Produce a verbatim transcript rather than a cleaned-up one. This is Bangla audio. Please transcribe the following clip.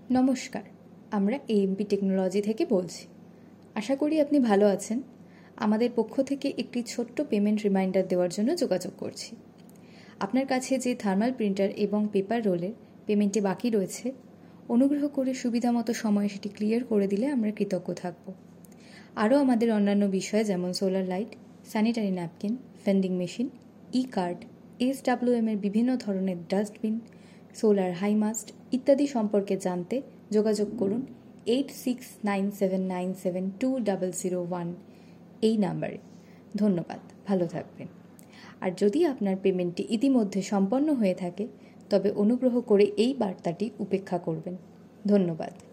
নমস্কার, আমরা এএমপি টেকনোলজি থেকে বলছি। আশা করি আপনি ভালো আছেন। আমাদের পক্ষ থেকে একটি ছোট্ট পেমেন্ট রিমাইন্ডার দেওয়ার জন্য যোগাযোগ করছি। আপনার কাছে যে থার্মাল প্রিন্টার এবং পেপার রোলের পেমেন্টে বাকি রয়েছে, অনুগ্রহ করে সুবিধামতো সময়ে সেটি ক্লিয়ার করে দিলে আমরা কৃতজ্ঞ থাকব। আরও আমাদের অন্যান্য বিষয় যেমন solar light, sanitary napkin, vending machine, e card, S W M এর বিভিন্ন ধরনের ডাস্টবিন, সোলার হাইমাস্ট ইত্যাদি সম্পর্কে জানতে যোগাযোগ করুন eight six nine seven nine seven two double zero one এই নাম্বারে। ধন্যবাদ, ভালো থাকবেন। আর যদি আপনার পেমেন্টটি ইতিমধ্যে সম্পন্ন হয়ে থাকে তবে অনুগ্রহ করে এই বার্তাটি উপেক্ষা করবেন। ধন্যবাদ।